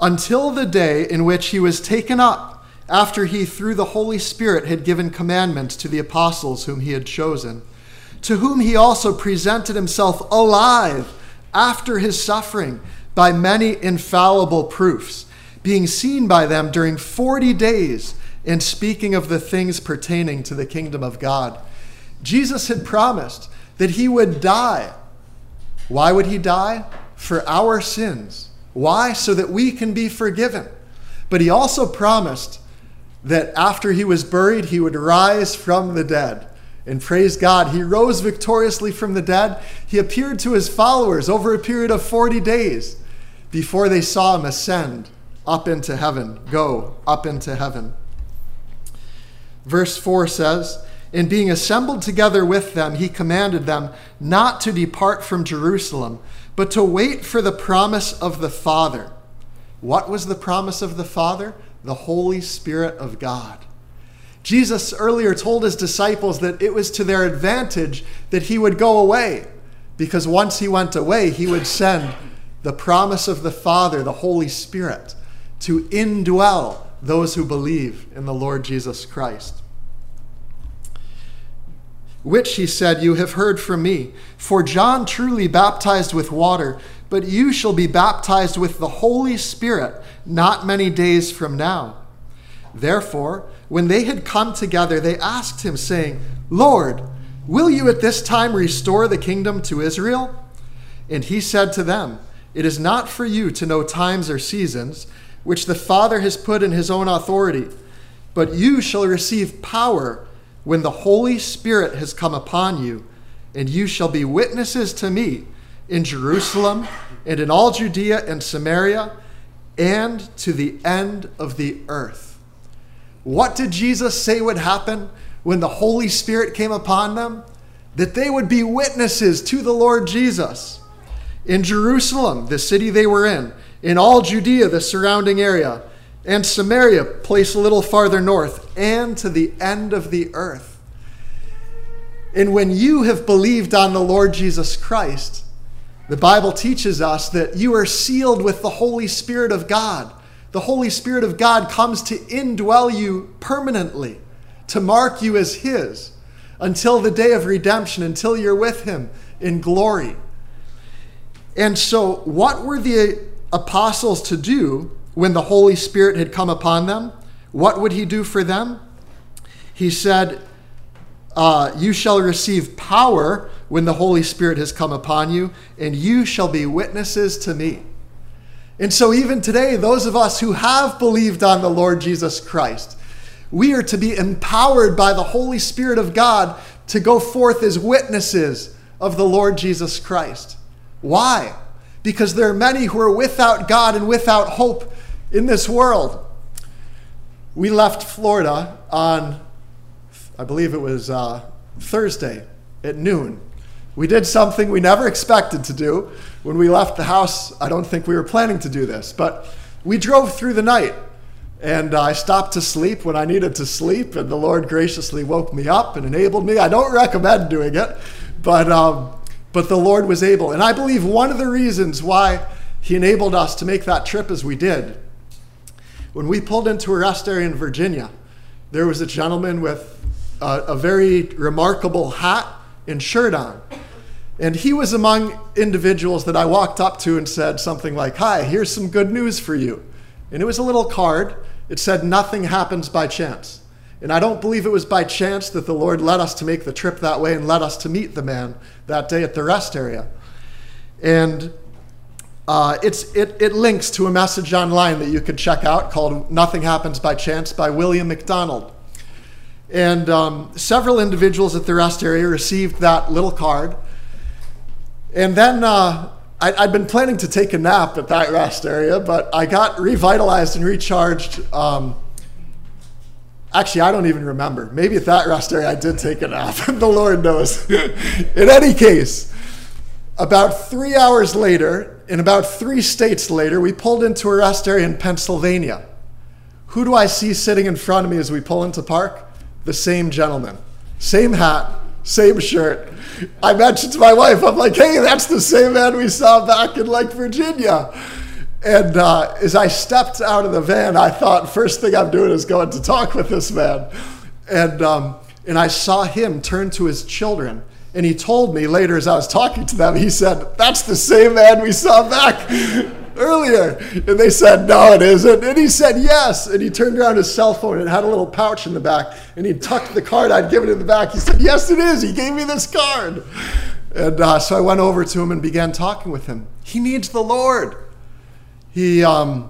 until the day in which he was taken up, after he through the Holy Spirit had given commandments to the apostles whom he had chosen, to whom he also presented himself alive after his suffering by many infallible proofs, being seen by them during 40 days, and speaking of the things pertaining to the kingdom of God. Jesus had promised that he would die. Why would he die? For our sins. Why? So that we can be forgiven. But he also promised that after he was buried, he would rise from the dead. And praise God, he rose victoriously from the dead. He appeared to his followers over a period of 40 days before they saw him ascend up into heaven, go up into heaven. Verse 4 says, "And being assembled together with them, he commanded them not to depart from Jerusalem, but to wait for the promise of the Father." What was the promise of the Father? The Holy Spirit of God. Jesus earlier told his disciples that it was to their advantage that he would go away, because once he went away, he would send the promise of the Father, the Holy Spirit, to indwell those who believe in the Lord Jesus Christ. Which, he said, you have heard from me. For John truly baptized with water, but you shall be baptized with the Holy Spirit not many days from now. Therefore, when they had come together, they asked him, saying, Lord, will you at this time restore the kingdom to Israel? And he said to them, It is not for you to know times or seasons, which the Father has put in his own authority, but you shall receive power when the Holy Spirit has come upon you, and you shall be witnesses to me in Jerusalem and in all Judea and Samaria and to the end of the earth. What did Jesus say would happen when the Holy Spirit came upon them? That they would be witnesses to the Lord Jesus. In Jerusalem, the city they were in all Judea, the surrounding area, and Samaria, place a little farther north, and to the end of the earth. And when you have believed on the Lord Jesus Christ, the Bible teaches us that you are sealed with the Holy Spirit of God. The Holy Spirit of God comes to indwell you permanently, to mark you as his, until the day of redemption, until you're with him in glory. And so what were the apostles to do when the Holy Spirit had come upon them? What would he do for them? He said, you shall receive power when the Holy Spirit has come upon you, and you shall be witnesses to me. And so even today, those of us who have believed on the Lord Jesus Christ, we are to be empowered by the Holy Spirit of God to go forth as witnesses of the Lord Jesus Christ. Why? Because there are many who are without God and without hope in this world. We left Florida on, I believe it was Thursday at noon. We did something we never expected to do. When we left the house, I don't think we were planning to do this, but we drove through the night, and I stopped to sleep when I needed to sleep, and the Lord graciously woke me up and enabled me. I don't recommend doing it, but the Lord was able. And I believe one of the reasons why he enabled us to make that trip as we did, when we pulled into a rest area in Virginia, there was a gentleman with a very remarkable hat and shirt on. And he was among individuals that I walked up to and said something like, Hi, here's some good news for you. And it was a little card. It said, Nothing happens by chance. And I don't believe it was by chance that the Lord led us to make the trip that way and led us to meet the man that day at the rest area. And it links to a message online that you could check out called Nothing Happens by Chance by William MacDonald. And several individuals at the rest area received that little card. And then I'd been planning to take a nap at that rest area, but I got revitalized and recharged. Actually, I don't even remember. Maybe at that rest area I did take a nap. The Lord knows. In any case, about 3 hours later, in about 3 states later, we pulled into a rest area in Pennsylvania. Who do I see sitting in front of me as we pull into park? The same gentleman. Same hat, same shirt. I mentioned to my wife, I'm like, hey, that's the same man we saw back in Virginia. And as I stepped out of the van, I thought, first thing I'm doing is going to talk with this man. And I saw him turn to his children. And he told me later as I was talking to them, he said, "That's the same man we saw back earlier." And they said, "No, it isn't." And he said, "Yes." And he turned around his cell phone and it had a little pouch in the back. And he tucked the card I'd given in the back. He said, "Yes, it is. He gave me this card." And so I went over to him and began talking with him. He needs the Lord. He would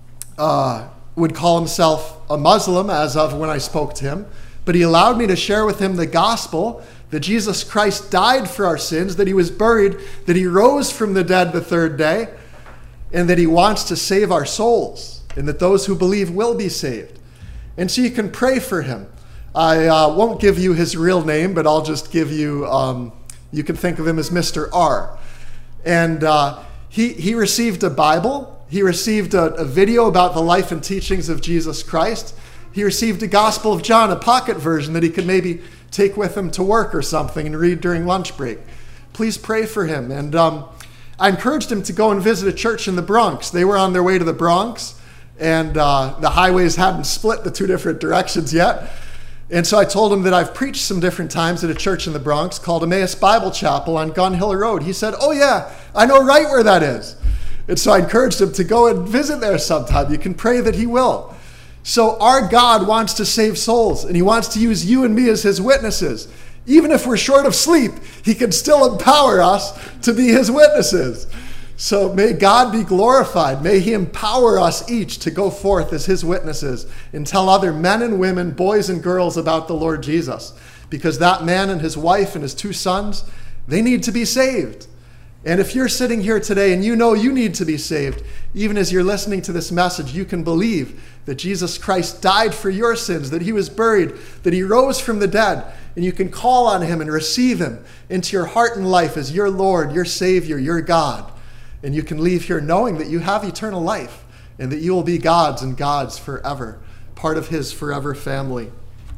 call himself a Muslim as of when I spoke to him. But he allowed me to share with him the gospel that Jesus Christ died for our sins, that he was buried, that he rose from the dead the third day, and that he wants to save our souls, and that those who believe will be saved. And so you can pray for him. I won't give you his real name, but I'll just give you, you can think of him as Mr. R. And he received a Bible. He received a video about the life and teachings of Jesus Christ. He received a Gospel of John, a pocket version that he could maybe take with him to work or something and read during lunch break. Please pray for him. And I encouraged him to go and visit a church in the Bronx. They were on their way to the Bronx, and the highways hadn't split the two different directions yet. And so I told him that I've preached some different times at a church in the Bronx called Emmaus Bible Chapel on Gun Hill Road. He said, "Oh yeah, I know right where that is." And so I encouraged him to go and visit there sometime. You can pray that he will. So our God wants to save souls, and he wants to use you and me as his witnesses. Even if we're short of sleep, he can still empower us to be his witnesses. So may God be glorified. May he empower us each to go forth as his witnesses and tell other men and women, boys and girls about the Lord Jesus. Because that man and his wife and his 2 sons, they need to be saved. And if you're sitting here today and you know you need to be saved, even as you're listening to this message, you can believe that Jesus Christ died for your sins, that he was buried, that he rose from the dead, and you can call on him and receive him into your heart and life as your Lord, your Savior, your God. And you can leave here knowing that you have eternal life and that you will be God's and God's forever, part of his forever family.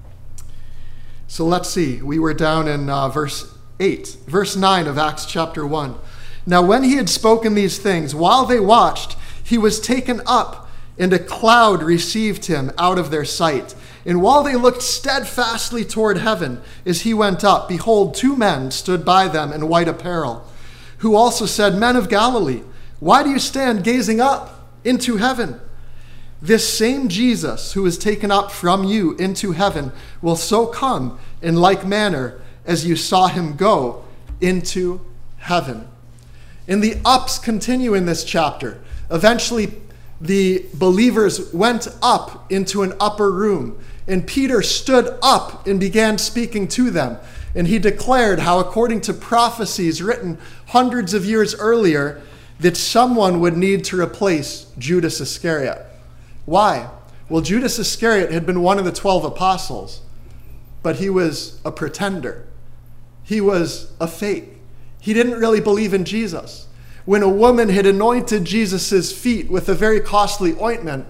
So let's see. We were down in verse 9 of Acts chapter 1. Now when he had spoken these things, while they watched, he was taken up, and a cloud received him out of their sight. And while they looked steadfastly toward heaven as he went up, behold, 2 men stood by them in white apparel, who also said, "Men of Galilee, why do you stand gazing up into heaven? This same Jesus who is taken up from you into heaven will so come in like manner as you saw him go into heaven." And the ups continue in this chapter. Eventually, the believers went up into an upper room, and Peter stood up and began speaking to them. And he declared how, according to prophecies written hundreds of years earlier, that someone would need to replace Judas Iscariot. Why? Well, Judas Iscariot had been one of the 12 apostles, but he was a pretender. He was a fake. He didn't really believe in Jesus. When a woman had anointed Jesus' feet with a very costly ointment,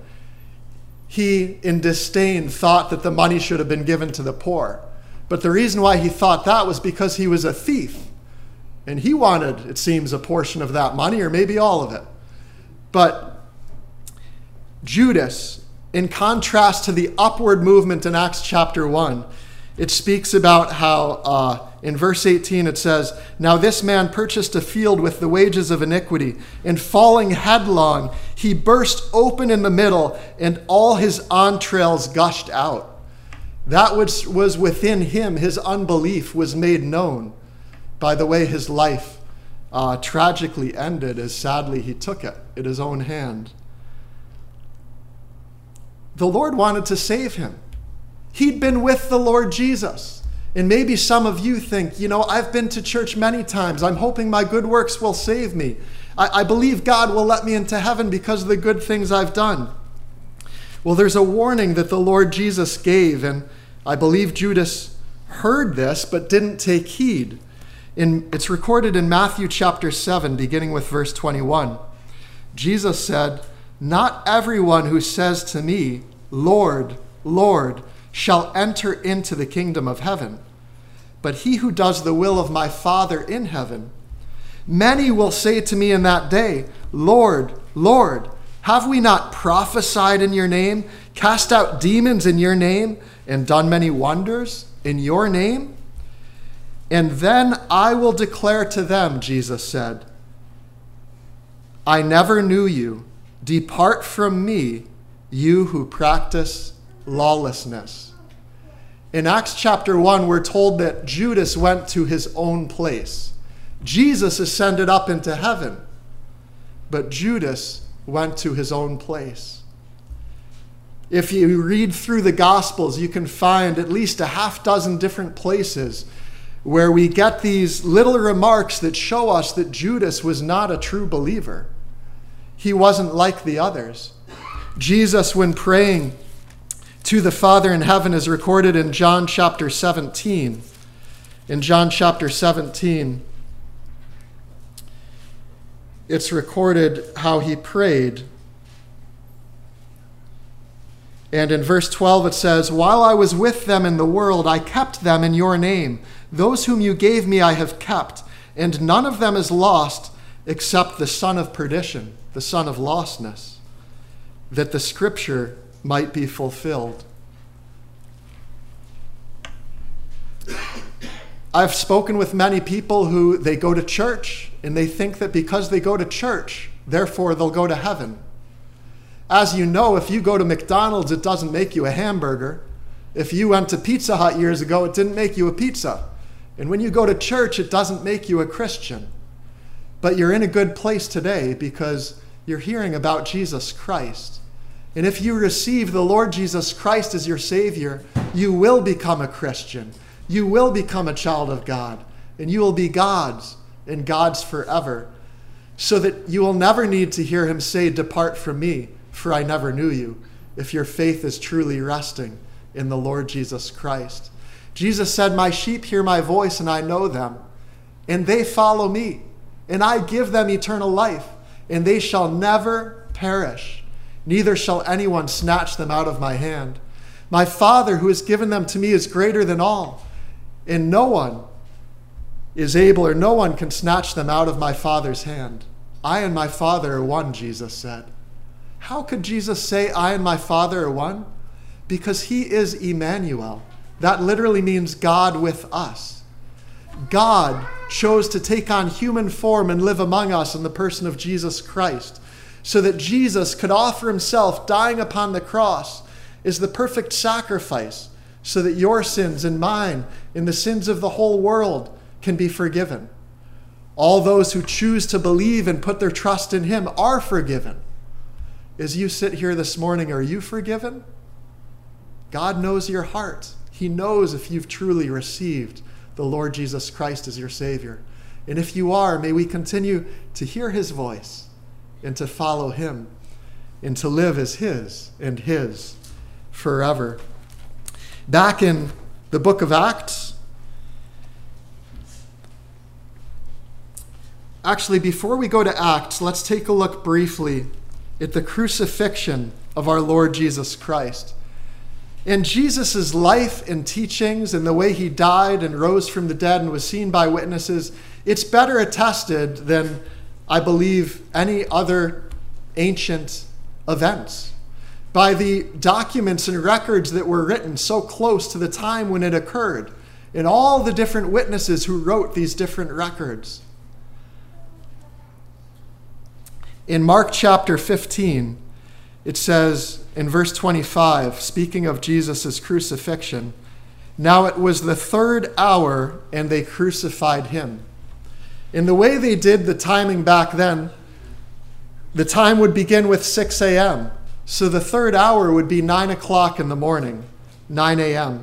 he, in disdain, thought that the money should have been given to the poor. But the reason why he thought that was because he was a thief. And he wanted, it seems, a portion of that money, or maybe all of it. But Judas, in contrast to the upward movement in Acts chapter 1, it speaks about how in verse 18 it says, "Now this man purchased a field with the wages of iniquity, and falling headlong, he burst open in the middle, and all his entrails gushed out." That which was within him, his unbelief, was made known by the way his life tragically ended, as sadly he took it in his own hand. The Lord wanted to save him. He'd been with the Lord Jesus. And maybe some of you think, I've been to church many times. I'm hoping my good works will save me. I believe God will let me into heaven because of the good things I've done. Well, there's a warning that the Lord Jesus gave, and I believe Judas heard this but didn't take heed. It's recorded in Matthew chapter 7, beginning with verse 21. Jesus said, "Not everyone who says to me, 'Lord, Lord,' shall enter into the kingdom of heaven, but he who does the will of my Father in heaven. Many will say to me in that day, 'Lord, Lord, have we not prophesied in your name, cast out demons in your name, and done many wonders in your name? And then I will declare to them, Jesus said, I never knew you. Depart from me, you who practice lawlessness. In Acts chapter 1, we're told that Judas went to his own place. Jesus ascended up into heaven, but Judas went to his own place. If you read through the Gospels, you can find at least a half dozen different places where we get these little remarks that show us that Judas was not a true believer. He wasn't like the others. Jesus, when praying to the Father in heaven, is recorded in John chapter 17. In John chapter 17, it's recorded how he prayed. And in verse 12 it says, while I was with them in the world, I kept them in your name. Those whom you gave me I have kept, and none of them is lost except the son of perdition, the son of lostness, that the scripture might be fulfilled. I've spoken with many people who they go to church and they think that because they go to church, therefore they'll go to heaven. As you know, if you go to McDonald's, it doesn't make you a hamburger. If you went to Pizza Hut years ago, it didn't make you a pizza. And when you go to church, it doesn't make you a Christian. But you're in a good place today because you're hearing about Jesus Christ. And if you receive the Lord Jesus Christ as your Savior, you will become a Christian. You will become a child of God. And you will be God's and God's forever. So that you will never need to hear him say, depart from me, for I never knew you, if your faith is truly resting in the Lord Jesus Christ. Jesus said, my sheep hear my voice, and I know them, and they follow me, and I give them eternal life, and they shall never perish, neither shall anyone snatch them out of my hand. My Father, who has given them to me, is greater than all, and no one is able, or no one can snatch them out of my Father's hand. I and my Father are one, Jesus said. How could Jesus say, I and my Father are one? Because he is Emmanuel. That literally means God with us. God chose to take on human form and live among us in the person of Jesus Christ, so that Jesus could offer himself, dying upon the cross, is the perfect sacrifice, so that your sins and mine and the sins of the whole world can be forgiven. All those who choose to believe and put their trust in him are forgiven. As you sit here this morning, are you forgiven? God knows your heart. He knows if you've truly received the Lord Jesus Christ as your Savior. And if you are, may we continue to hear his voice and to follow him and to live as his and his forever. Back in the book of Acts, actually, before we go to Acts, let's take a look briefly at the crucifixion of our Lord Jesus Christ. In Jesus' life and teachings and the way he died and rose from the dead and was seen by witnesses, it's better attested than, I believe, any other ancient events, by the documents and records that were written so close to the time when it occurred, and all the different witnesses who wrote these different records. In Mark chapter 15, it says in verse 25, speaking of Jesus' crucifixion, now it was the 3rd hour, and they crucified him. In the way they did the timing back then, the time would begin with 6 a.m. So the 3rd hour would be 9 o'clock in the morning, 9 a.m.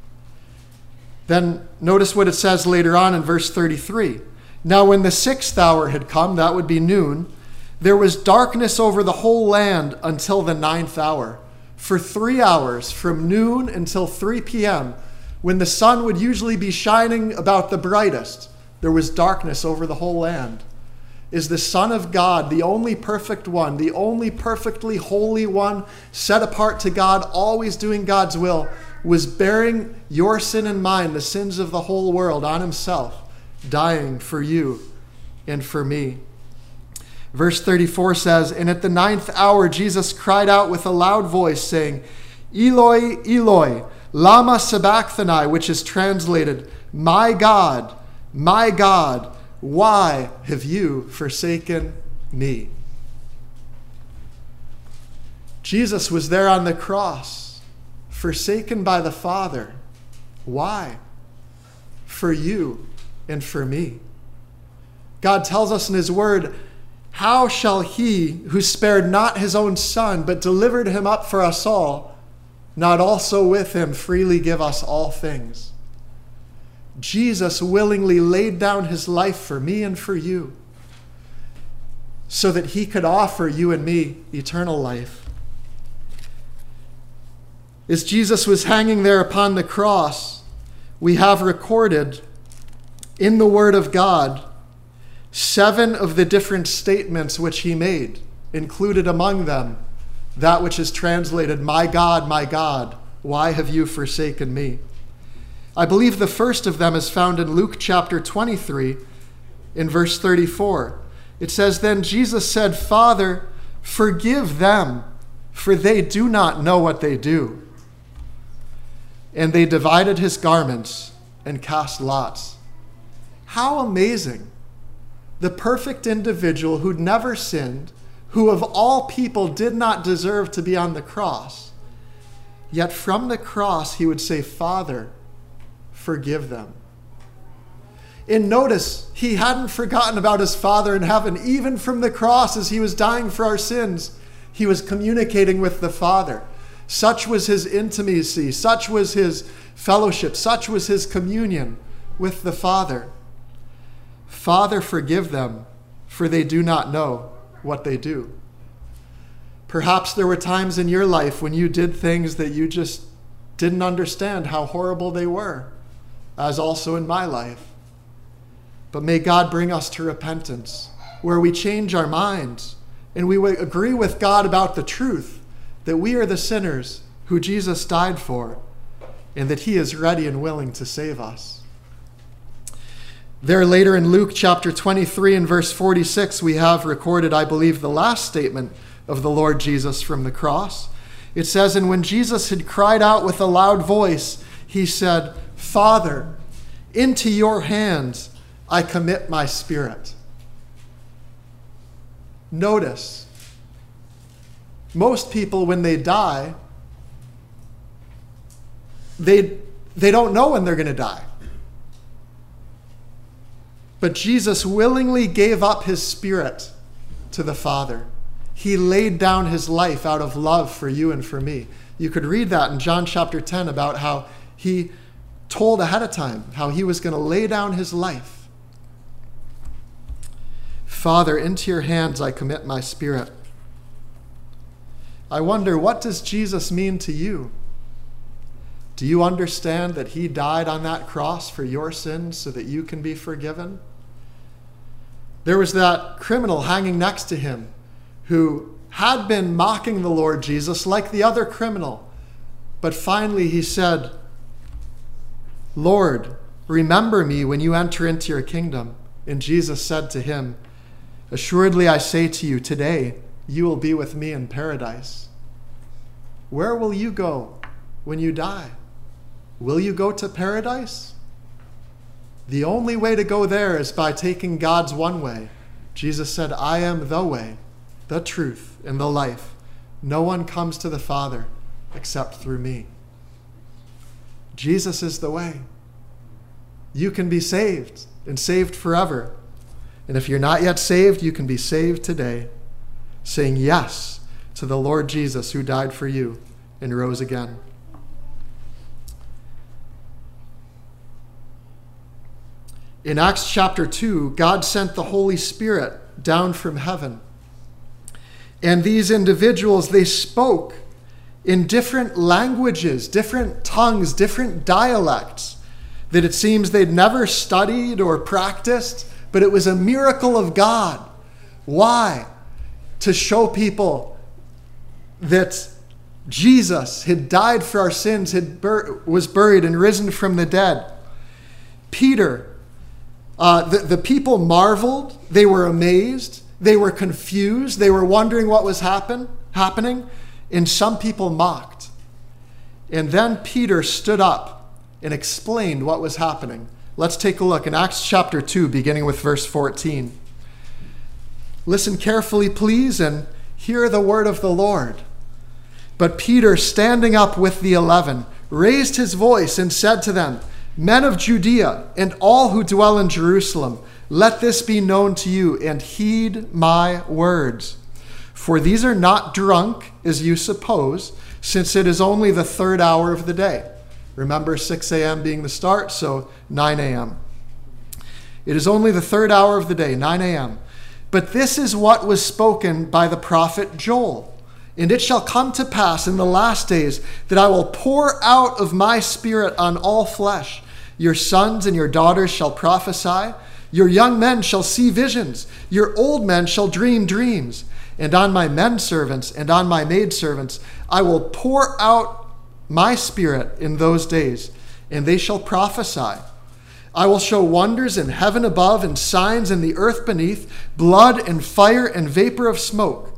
Then notice what it says later on in verse 33. Now when the 6th hour had come, that would be noon, there was darkness over the whole land until the 9th hour. For 3 hours, from noon until 3 p.m., when the sun would usually be shining about the brightest, there was darkness over the whole land. Is the Son of God, the only perfect one, the only perfectly holy one, set apart to God, always doing God's will, was bearing your sin and mine, the sins of the whole world, on himself, dying for you and for me. Verse 34 says, "And at the 9th hour Jesus cried out with a loud voice, saying, Eloi, Eloi, lama sabachthani," which is translated, my God, why have you forsaken me?" Jesus was there on the cross, forsaken by the Father. Why? For you and for me. God tells us in his word, "How shall he who spared not his own son, but delivered him up for us all, not also with him freely give us all things?" Jesus willingly laid down his life for me and for you, so that he could offer you and me eternal life. As Jesus was hanging there upon the cross, we have recorded in the Word of God 7 of the different statements which he made, included among them that which is translated, my God, why have you forsaken me?" I believe the first of them is found in Luke chapter 23 in verse 34. It says, "Then Jesus said, Father, forgive them, for they do not know what they do. And they divided his garments and cast lots." How amazing. The perfect individual who'd never sinned, who of all people did not deserve to be on the cross. Yet from the cross he would say, "Father, forgive them." And notice, he hadn't forgotten about his Father in heaven. Even from the cross, as he was dying for our sins, he was communicating with the Father. Such was his intimacy, such was his fellowship, such was his communion with the Father. "Father, forgive them, for they do not know what they do." Perhaps there were times in your life when you did things that you just didn't understand how horrible they were, as also in my life. But may God bring us to repentance, where we change our minds and we agree with God about the truth that we are the sinners who Jesus died for, and that he is ready and willing to save us. There later in Luke chapter 23 and verse 46, we have recorded, I believe, the last statement of the Lord Jesus from the cross. It says, "And when Jesus had cried out with a loud voice, he said, Father, into your hands I commit my spirit." Notice, most people, when they die, they don't know when they're going to die. But Jesus willingly gave up his spirit to the Father. He laid down his life out of love for you and for me. You could read that in John chapter 10 about how he told ahead of time how he was going to lay down his life. "Father, into your hands I commit my spirit." I wonder, what does Jesus mean to you? Do you understand that he died on that cross for your sins so that you can be forgiven? There was that criminal hanging next to him who had been mocking the Lord Jesus like the other criminal. But finally he said, "Lord, remember me when you enter into your kingdom." And Jesus said to him, "Assuredly I say to you, today you will be with me in paradise." Where will you go when you die? Will you go to paradise? The only way to go there is by taking God's one way. Jesus said, "I am the way, the truth, and the life. No one comes to the Father except through me." Jesus is the way. You can be saved, and saved forever. And if you're not yet saved, you can be saved today, saying yes to the Lord Jesus who died for you and rose again. In Acts chapter 2, God sent the Holy Spirit down from heaven. And these individuals, they spoke in different languages, different tongues, different dialects that it seems they'd never studied or practiced, but it was a miracle of God. Why? To show people that Jesus had died for our sins, was buried and risen from the dead. Peter, the people marveled, they were amazed, They were confused. They were wondering what was happening. And some people mocked. And then Peter stood up and explained what was happening. Let's take a look in Acts chapter 2, beginning with verse 14. Listen carefully, please, and hear the word of the Lord. But Peter, standing up with the 11, raised his voice and said to them, "Men of Judea and all who dwell in Jerusalem, let this be known to you, and heed my words. For these are not drunk, as you suppose, since it is only the third hour of the day." Remember 6 a.m. being the start, so 9 a.m. It is only the third hour of the day, 9 a.m. "But this is what was spoken by the prophet Joel. And it shall come to pass in the last days that I will pour out of my spirit on all flesh. Your sons and your daughters shall prophesy. Your young men shall see visions. Your old men shall dream dreams. And on my men servants and on my maidservants I will pour out my spirit in those days, and they shall prophesy. I will show wonders in heaven above and signs in the earth beneath, blood and fire and vapor of smoke.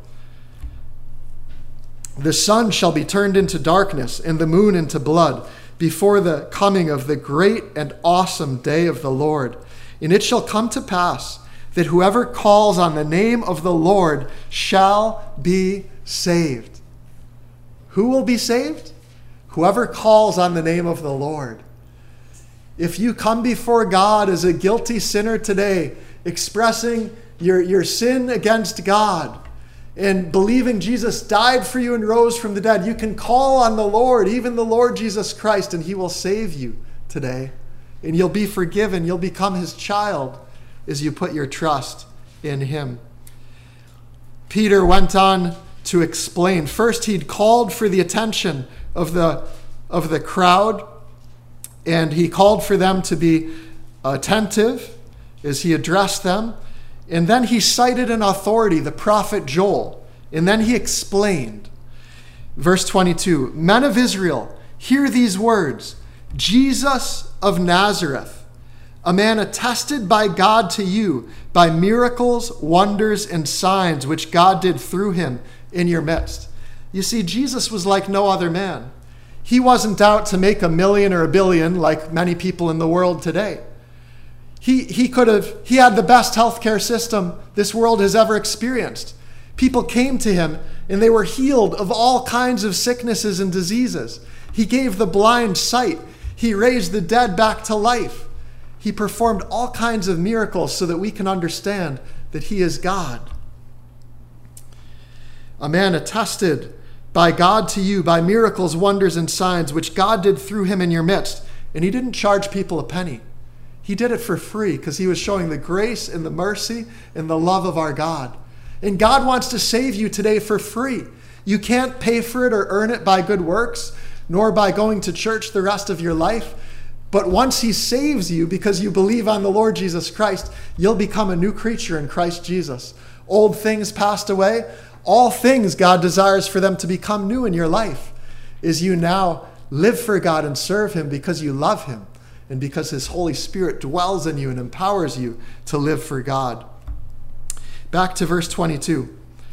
The sun shall be turned into darkness and the moon into blood before the coming of the great and awesome day of the Lord. And it shall come to pass that whoever calls on the name of the Lord shall be saved." Who will be saved? Whoever calls on the name of the Lord. If you come before God as a guilty sinner today, expressing your sin against God and believing Jesus died for you and rose from the dead, you can call on the Lord, even the Lord Jesus Christ, and he will save you today. And you'll be forgiven. You'll become his child as you put your trust in him. Peter went on to explain. First, he'd called for the attention of the crowd, and he called for them to be attentive as he addressed them. And then he cited an authority, the prophet Joel. And then he explained. Verse 22, "Men of Israel, hear these words. Jesus of Nazareth, a man attested by God to you by miracles, wonders, and signs which God did through him in your midst." You see, Jesus was like no other man. He wasn't out to make $1 million or $1 billion like many people in the world today. He had the best healthcare system this world has ever experienced. People came to him and they were healed of all kinds of sicknesses and diseases. He gave the blind sight. He raised the dead back to life. He performed all kinds of miracles so that we can understand that he is God. A man attested by God to you by miracles, wonders, and signs, which God did through him in your midst. And he didn't charge people a penny. He did it for free because he was showing the grace and the mercy and the love of our God. And God wants to save you today for free. You can't pay for it or earn it by good works, nor by going to church the rest of your life. But once he saves you because you believe on the Lord Jesus Christ, you'll become a new creature in Christ Jesus. Old things passed away. All things God desires for them to become new in your life as you now live for God and serve him because you love him and because his Holy Spirit dwells in you and empowers you to live for God. Back to verse 22.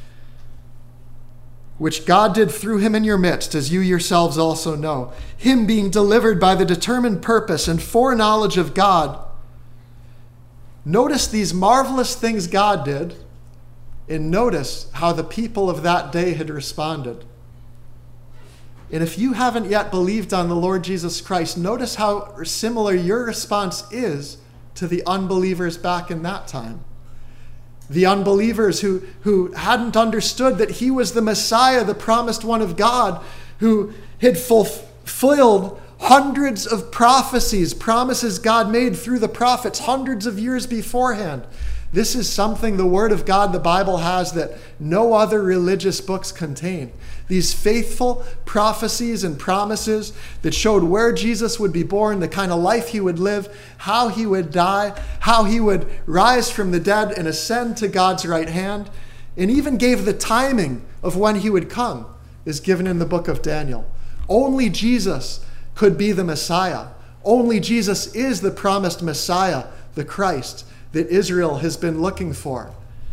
"Which God did through him in your midst, as you yourselves also know, him being delivered by the determined purpose and foreknowledge of God." Notice these marvelous things God did, and notice how the people of that day had responded. And if you haven't yet believed on the Lord Jesus Christ, notice how similar your response is to the unbelievers back in that time. The unbelievers who hadn't understood that he was the Messiah, the promised one of God, who had fulfilled hundreds of prophecies, promises God made through the prophets hundreds of years beforehand. This is something the Word of God, the Bible, has that no other religious books contain. These faithful prophecies and promises that showed where Jesus would be born, the kind of life he would live, how he would die, how he would rise from the dead and ascend to God's right hand, and even gave the timing of when he would come, is given in the book of Daniel. Only Jesus could be the Messiah. Only Jesus is the promised Messiah, the Christ, that Israel has been looking for.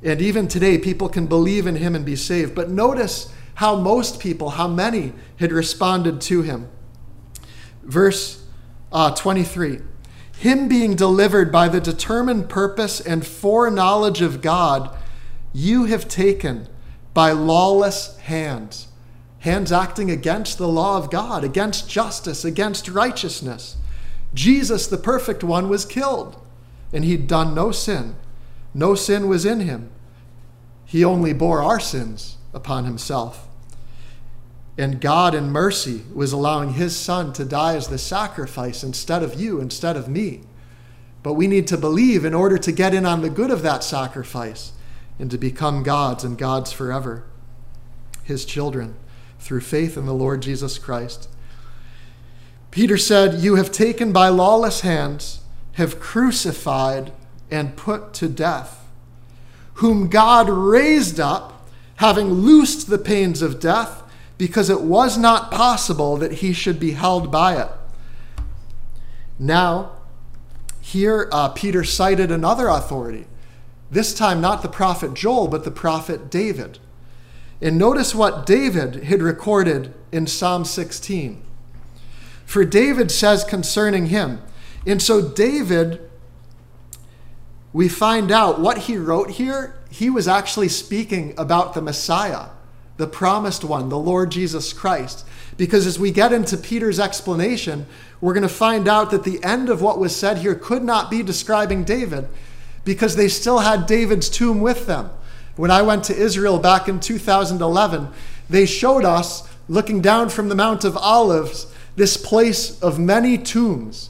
And even today, people can believe in him and be saved. But notice how most people, how many had responded to him. Verse 23. Him being delivered by the determined purpose and foreknowledge of God, you have taken by lawless hands. Hands acting against the law of God, against justice, against righteousness. Jesus, the perfect one, was killed, and he'd done no sin. No sin was in him. He only bore our sins upon himself. And God in mercy was allowing his son to die as the sacrifice instead of you, instead of me. But we need to believe in order to get in on the good of that sacrifice and to become God's and God's forever, his children, through faith in the Lord Jesus Christ. Peter said, you have taken by lawless hands, have crucified and put to death, whom God raised up, having loosed the pains of death, because it was not possible that he should be held by it. Now, here Peter cited another authority, this time not the prophet Joel, but the prophet David. And notice what David had recorded in Psalm 16. For David says concerning him, and so David, we find out what he wrote here, he was actually speaking about the Messiah, the promised one, the Lord Jesus Christ. Because as we get into Peter's explanation, we're going to find out that the end of what was said here could not be describing David, because they still had David's tomb with them. When I went to Israel back in 2011, they showed us, looking down from the Mount of Olives, this place of many tombs.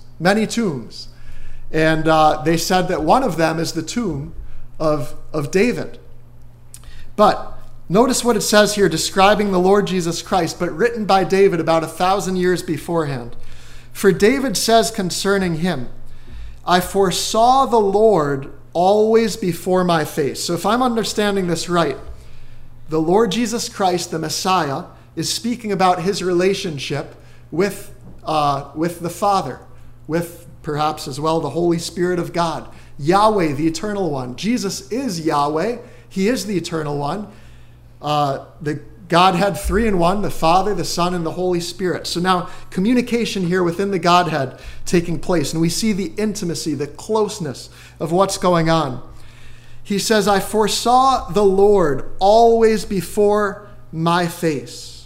And they said that one of them is the tomb of David. But notice what it says here describing the Lord Jesus Christ, but written by David about 1,000 years beforehand. For David says concerning him, I foresaw the Lord always before my face. So if I'm understanding this right, the Lord Jesus Christ, the Messiah, is speaking about his relationship with the Father, with perhaps as well the Holy Spirit of God, Yahweh, the Eternal One. Jesus is Yahweh. He is the Eternal One. The Godhead 3 in 1, the Father, the Son, and the Holy Spirit. So now communication here within the Godhead taking place, and we see the intimacy, the closeness of what's going on. He says, I foresaw the Lord always before my face.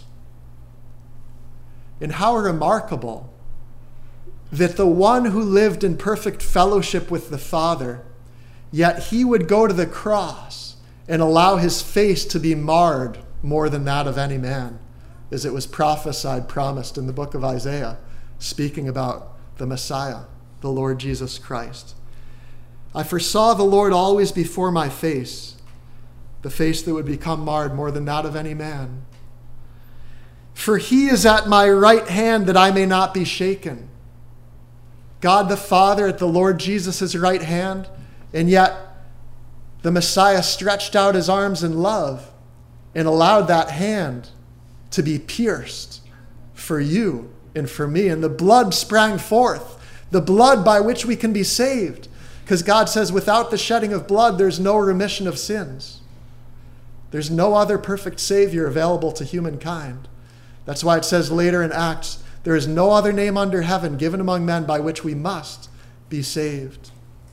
And how remarkable that the one who lived in perfect fellowship with the Father, yet he would go to the cross and allow his face to be marred more than that of any man, as it was prophesied, promised in the book of Isaiah, speaking about the Messiah, the Lord Jesus Christ. I foresaw the Lord always before my face, the face that would become marred more than that of any man. For he is at my right hand that I may not be shaken. God the Father at the Lord Jesus' right hand, and yet the Messiah stretched out his arms in love and allowed that hand to be pierced for you and for me. And the blood sprang forth, the blood by which we can be saved. Because God says without the shedding of blood, there's no remission of sins. There's no other perfect Savior available to humankind. That's why it says later in Acts, there is no other name under heaven given among men by which we must be saved.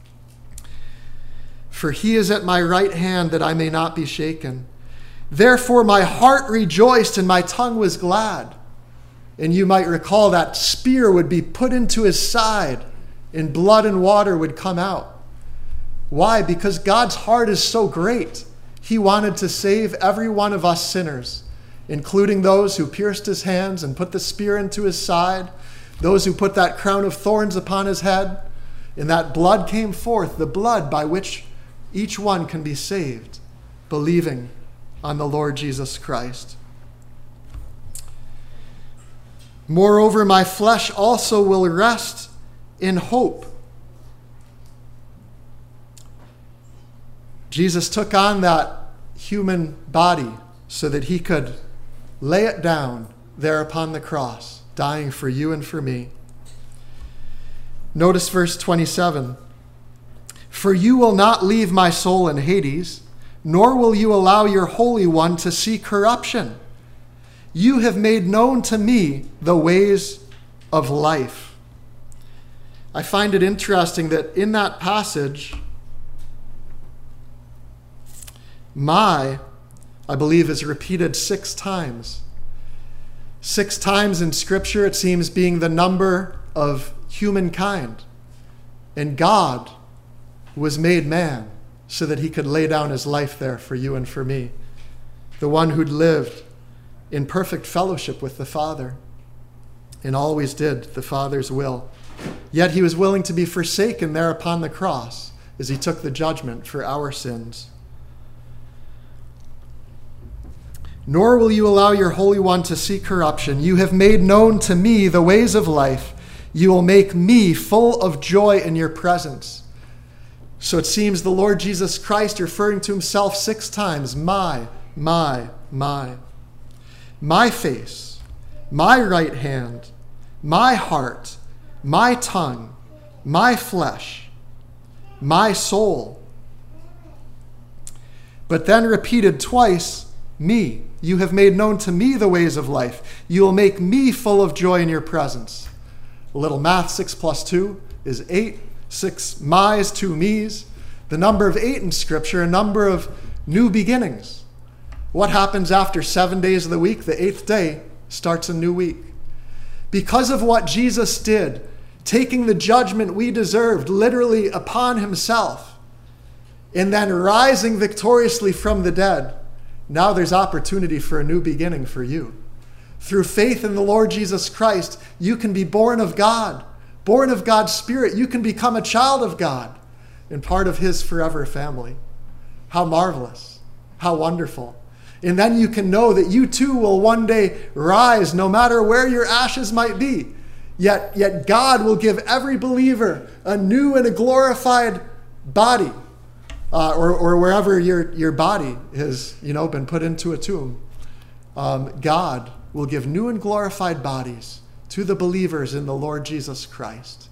For he is at my right hand that I may not be shaken. Therefore my heart rejoiced and my tongue was glad. And you might recall that spear would be put into his side and blood and water would come out. Why? Because God's heart is so great. He wanted to save every one of us sinners, including those who pierced his hands and put the spear into his side, those who put that crown of thorns upon his head, and that blood came forth, the blood by which each one can be saved, believing on the Lord Jesus Christ. Moreover, my flesh also will rest in hope. Jesus took on that human body so that he could lay it down there upon the cross, dying for you and for me. Notice verse 27. For you will not leave my soul in Hades, nor will you allow your Holy One to see corruption. You have made known to me the ways of life. I find it interesting that in that passage, I believe, is repeated 6 times. 6 times in Scripture, it seems, being the number of humankind. And God was made man so that he could lay down his life there for you and for me. The one who'd lived in perfect fellowship with the Father and always did the Father's will. Yet he was willing to be forsaken there upon the cross as he took the judgment for our sins. Nor will you allow your Holy One to see corruption. You have made known to me the ways of life. You will make me full of joy in your presence. So it seems the Lord Jesus Christ referring to himself 6 times, my face, my right hand, my heart, my tongue, my flesh, my soul. But then repeated twice, me. You have made known to me the ways of life. You will make me full of joy in your presence. A little math, 6 plus 2 is 8. 6 my's, 2 me's. The number of 8 in Scripture, a number of new beginnings. What happens after 7 days of the week? The 8th day starts a new week. Because of what Jesus did, taking the judgment we deserved literally upon himself, and then rising victoriously from the dead, now there's opportunity for a new beginning for you. Through faith in the Lord Jesus Christ, you can be born of God, born of God's Spirit. You can become a child of God and part of his forever family. How marvelous, how wonderful. And then you can know that you too will one day rise no matter where your ashes might be. Yet God will give every believer a new and a glorified body. Or wherever your body has, been put into a tomb. God will give new and glorified bodies to the believers in the Lord Jesus Christ.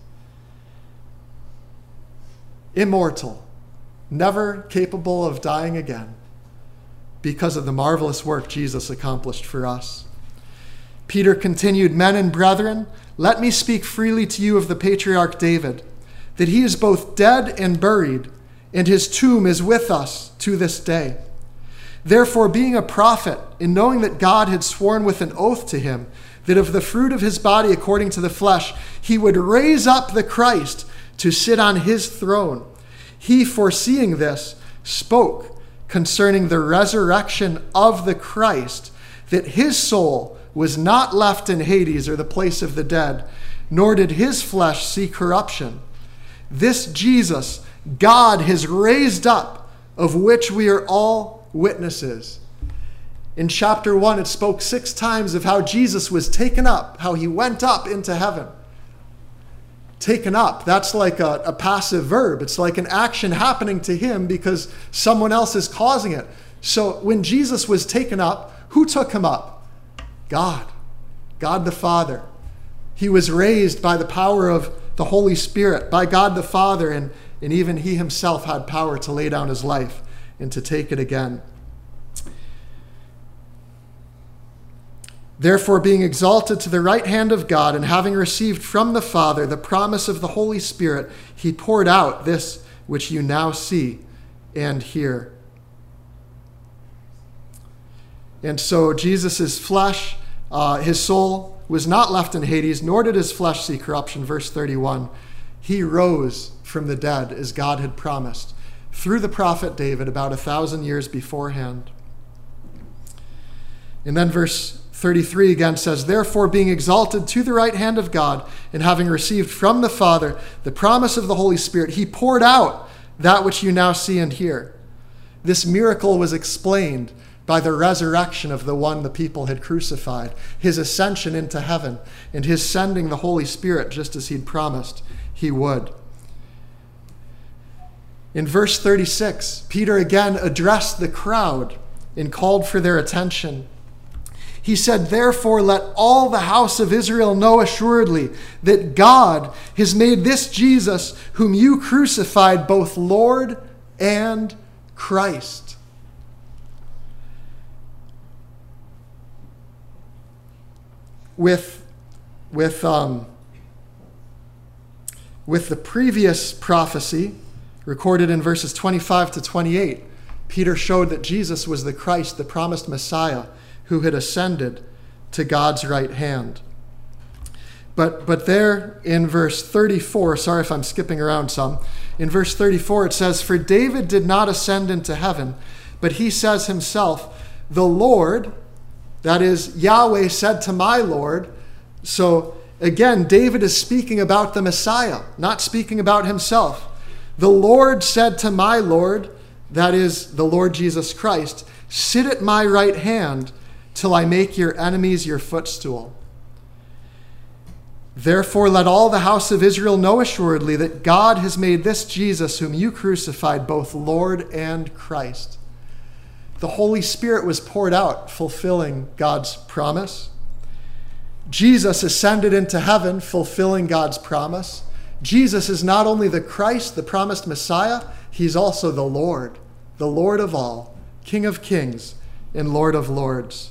Immortal, never capable of dying again, because of the marvelous work Jesus accomplished for us. Peter continued, men and brethren, let me speak freely to you of the patriarch David, that he is both dead and buried, and his tomb is with us to this day. Therefore, being a prophet, and knowing that God had sworn with an oath to him, that of the fruit of his body according to the flesh, he would raise up the Christ to sit on his throne, he, foreseeing this, spoke concerning the resurrection of the Christ, that his soul was not left in Hades, or the place of the dead, nor did his flesh see corruption. This Jesus God has raised up, of which we are all witnesses. In chapter 1, it spoke 6 times of how Jesus was taken up, how he went up into heaven. Taken up, that's like a passive verb. It's like an action happening to him because someone else is causing it. So when Jesus was taken up, who took him up? God the Father. He was raised by the power of the Holy Spirit, by God the Father, and even he himself had power to lay down his life and to take it again. Therefore, being exalted to the right hand of God, and having received from the Father the promise of the Holy Spirit, he poured out this which you now see and hear. And so Jesus' flesh, his soul was not left in Hades, nor did his flesh see corruption. Verse 31, he rose from the dead as God had promised through the prophet David about 1,000 years beforehand. And then verse 33 again says, therefore, being exalted to the right hand of God, and having received from the Father the promise of the Holy Spirit, he poured out that which you now see and hear. This miracle was explained by the resurrection of the one the people had crucified, his ascension into heaven, and his sending the Holy Spirit just as he'd promised he would. In verse 36, Peter again addressed the crowd and called for their attention. He said, therefore, let all the house of Israel know assuredly that God has made this Jesus, whom you crucified, both Lord and Christ. with the previous prophecy recorded in verses 25 to 28, Peter showed that Jesus was the Christ, the promised Messiah, who had ascended to God's right hand. But there in verse 34, sorry if I'm skipping around some, in verse 34 it says, "For David did not ascend into heaven, but he says himself, the Lord," that is, Yahweh said to my Lord. So again, David is speaking about the Messiah, not speaking about himself. "The Lord said to my Lord," that is, the Lord Jesus Christ, "sit at my right hand till I make your enemies your footstool. Therefore, let all the house of Israel know assuredly that God has made this Jesus, whom you crucified, both Lord and Christ." The Holy Spirit was poured out, fulfilling God's promise. Jesus ascended into heaven, fulfilling God's promise. Jesus is not only the Christ, the promised Messiah, he's also the Lord of all, King of kings and Lord of lords.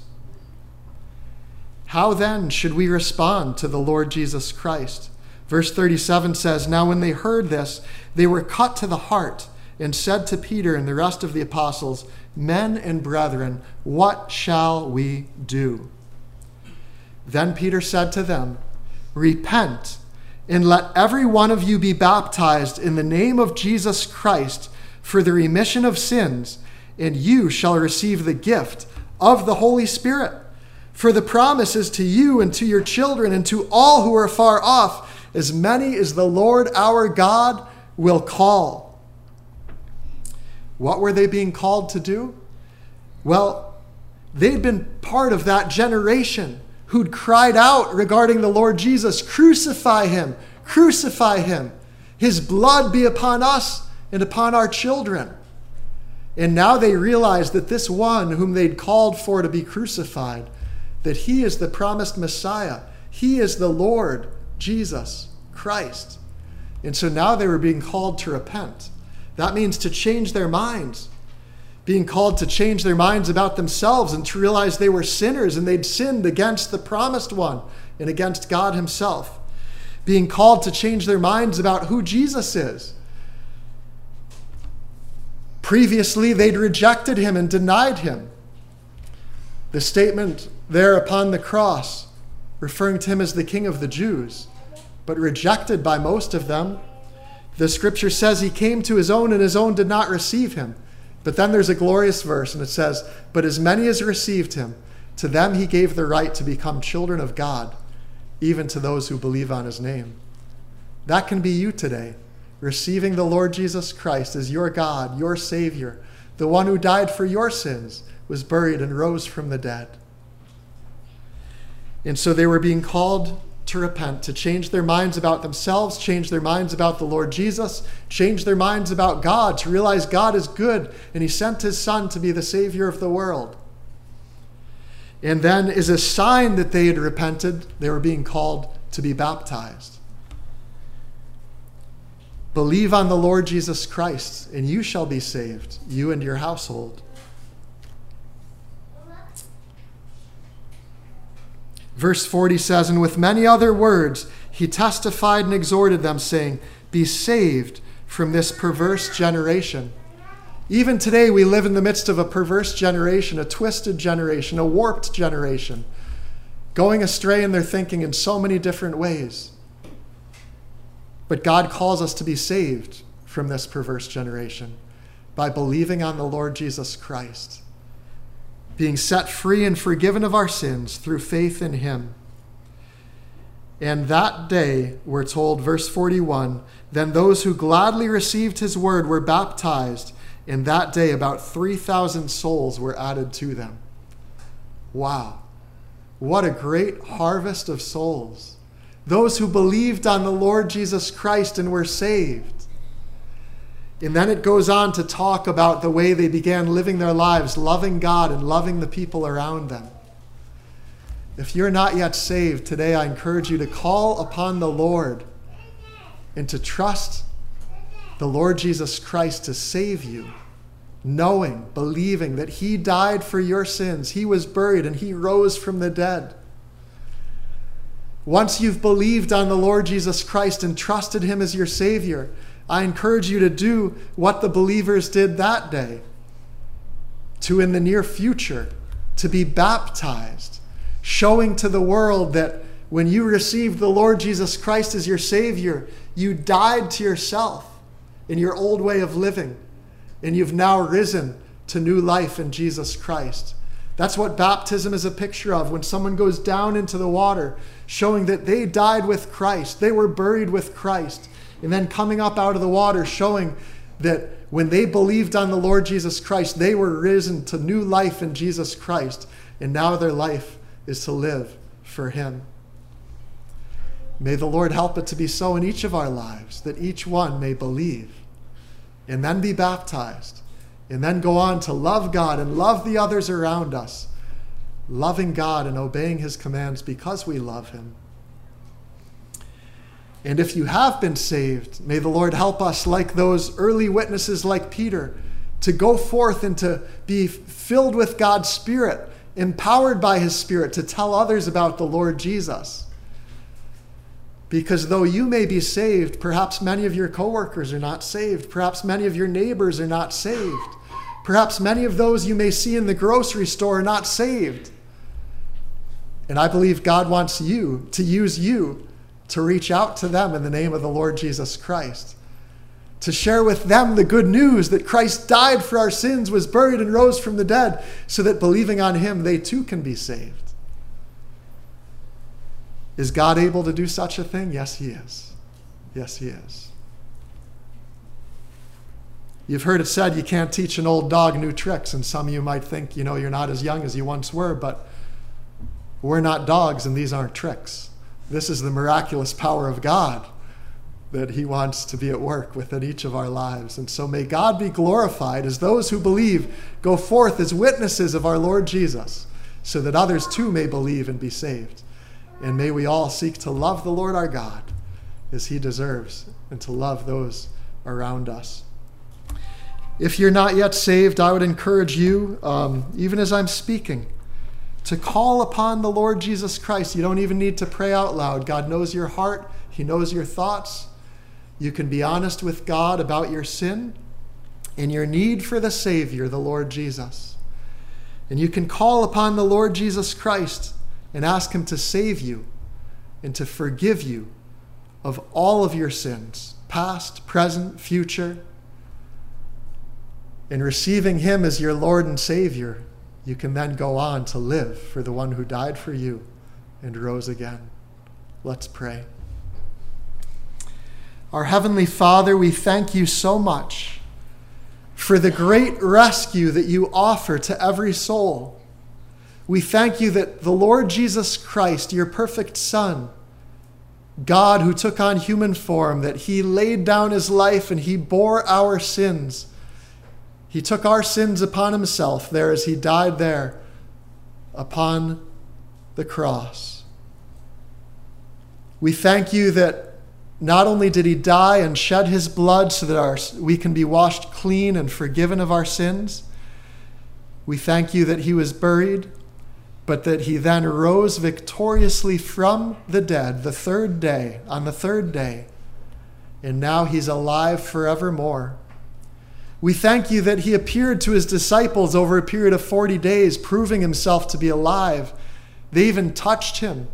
How then should we respond to the Lord Jesus Christ? Verse 37 says, "Now when they heard this, they were cut to the heart and said to Peter and the rest of the apostles, 'Men and brethren, what shall we do?' Then Peter said to them, 'Repent, and let every one of you be baptized in the name of Jesus Christ for the remission of sins, and you shall receive the gift of the Holy Spirit. For the promise is to you and to your children and to all who are far off, as many as the Lord our God will call.'" What were they being called to do? Well, they'd been part of that generation who'd cried out regarding the Lord Jesus, "Crucify him, crucify him. His blood be upon us and upon our children." And now they realized that this one whom they'd called for to be crucified, that he is the promised Messiah. He is the Lord Jesus Christ. And so now they were being called to repent. That means to change their minds. Being called to change their minds about themselves and to realize they were sinners and they'd sinned against the promised one and against God himself. Being called to change their minds about who Jesus is. Previously, they'd rejected him and denied him. The statement there upon the cross, referring to him as the King of the Jews, but rejected by most of them. The scripture says he came to his own and his own did not receive him. But then there's a glorious verse and it says, "But as many as received him, to them he gave the right to become children of God, even to those who believe on his name." That can be you today, receiving the Lord Jesus Christ as your God, your Savior, the one who died for your sins, was buried and rose from the dead. And so they were being called to repent, to change their minds about themselves, change their minds about the Lord Jesus, change their minds about God, to realize God is good and he sent his Son to be the Savior of the world. And then, as a sign that they had repented, they were being called to be baptized. Believe on the Lord Jesus Christ, and you shall be saved, you and your household. Verse 40 says, "And with many other words he testified and exhorted them, saying, 'Be saved from this perverse generation.'" Even today we live in the midst of a perverse generation, a twisted generation, a warped generation, going astray in their thinking in so many different ways. But God calls us to be saved from this perverse generation by believing on the Lord Jesus Christ, being set free and forgiven of our sins through faith in him. And that day, we're told, verse 41, "Then those who gladly received his word were baptized. And that day, about 3,000 souls were added to them." Wow. What a great harvest of souls. Those who believed on the Lord Jesus Christ and were saved. And then it goes on to talk about the way they began living their lives, loving God and loving the people around them. If you're not yet saved today, I encourage you to call upon the Lord and to trust the Lord Jesus Christ to save you, knowing, believing that he died for your sins, he was buried, and he rose from the dead. Once you've believed on the Lord Jesus Christ and trusted him as your Savior, I encourage you to do what the believers did that day, to in the near future, to be baptized, showing to the world that when you received the Lord Jesus Christ as your Savior, you died to yourself in your old way of living, and you've now risen to new life in Jesus Christ. That's what baptism is a picture of. When someone goes down into the water, showing that they died with Christ, they were buried with Christ, and then coming up out of the water, showing that when they believed on the Lord Jesus Christ, they were risen to new life in Jesus Christ, and now their life is to live for him. May the Lord help it to be so in each of our lives, that each one may believe and then be baptized and then go on to love God and love the others around us, loving God and obeying his commands because we love him. And if you have been saved, may the Lord help us, like those early witnesses like Peter, to go forth and to be filled with God's Spirit, empowered by his Spirit to tell others about the Lord Jesus. Because though you may be saved, perhaps many of your coworkers are not saved. Perhaps many of your neighbors are not saved. Perhaps many of those you may see in the grocery store are not saved. And I believe God wants you to use you to reach out to them in the name of the Lord Jesus Christ, to share with them the good news that Christ died for our sins, was buried, and rose from the dead, so that believing on him, they too can be saved. Is God able to do such a thing? Yes, he is. Yes, he is. You've heard it said you can't teach an old dog new tricks, and some of you might think, you're not as young as you once were, but we're not dogs and these aren't tricks. This is the miraculous power of God that he wants to be at work within each of our lives. And so may God be glorified as those who believe go forth as witnesses of our Lord Jesus, so that others too may believe and be saved. And may we all seek to love the Lord our God as he deserves, and to love those around us. If you're not yet saved, I would encourage you, even as I'm speaking, to call upon the Lord Jesus Christ. You don't even need to pray out loud. God knows your heart. He knows your thoughts. You can be honest with God about your sin and your need for the Savior, the Lord Jesus. And you can call upon the Lord Jesus Christ and ask him to save you and to forgive you of all of your sins, past, present, future. In receiving him as your Lord and Savior, you can then go on to live for the one who died for you and rose again. Let's pray. Our Heavenly Father, we thank you so much for the great rescue that you offer to every soul. We thank you that the Lord Jesus Christ, your perfect Son, God who took on human form, that he laid down his life and he bore our sins. He took our sins upon himself there as he died there upon the cross. We thank you that not only did he die and shed his blood so that we can be washed clean and forgiven of our sins, we thank you that he was buried, but that he then rose victoriously from the dead on the third day, and now he's alive forevermore. We thank you that he appeared to his disciples over a period of 40 days, proving himself to be alive. They even touched him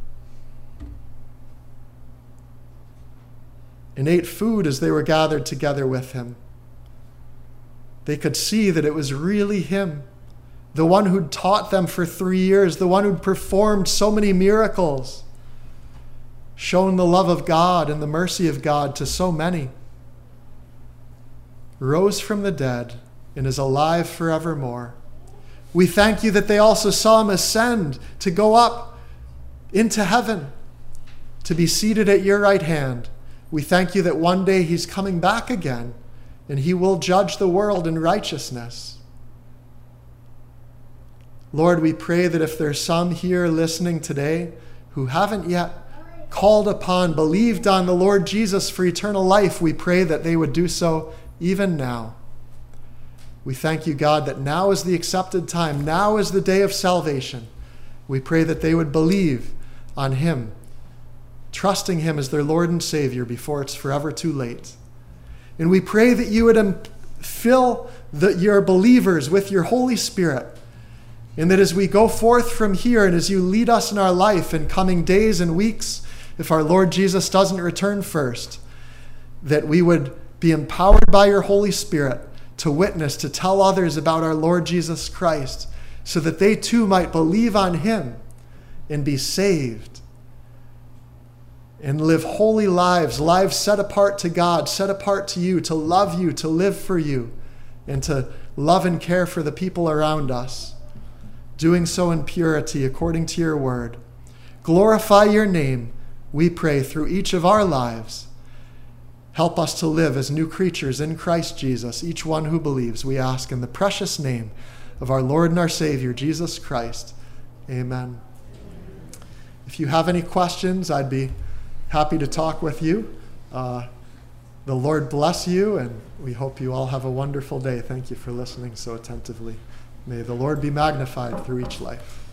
and ate food as they were gathered together with him. They could see that it was really him, the one who'd taught them for 3 years, the one who'd performed so many miracles, shown the love of God and the mercy of God to so many, rose from the dead and is alive forevermore. We thank you that they also saw him ascend to go up into heaven, to be seated at your right hand. We thank you that one day he's coming back again and he will judge the world in righteousness. Lord, we pray that if there's some here listening today who haven't yet called upon, believed on the Lord Jesus for eternal life, we pray that they would do so even now. We thank you, God, that now is the accepted time. Now is the day of salvation. We pray that they would believe on him trusting him as their Lord and Savior before it's forever too late. And we pray that you would fill your believers with your Holy Spirit, and that as we go forth from here and as you lead us in our life in coming days and weeks, if our Lord Jesus doesn't return first, that we would be empowered by your Holy Spirit to witness, to tell others about our Lord Jesus Christ, so that they too might believe on him and be saved and live holy lives, lives set apart to God, set apart to you, to love you, to live for you, and to love and care for the people around us, doing so in purity according to your word. Glorify your name, we pray, through each of our lives. Help us to live as new creatures in Christ Jesus, each one who believes, we ask in the precious name of our Lord and our Savior, Jesus Christ. Amen. If you have any questions, I'd be happy to talk with you. The Lord bless you, and we hope you all have a wonderful day. Thank you for listening so attentively. May the Lord be magnified through each life.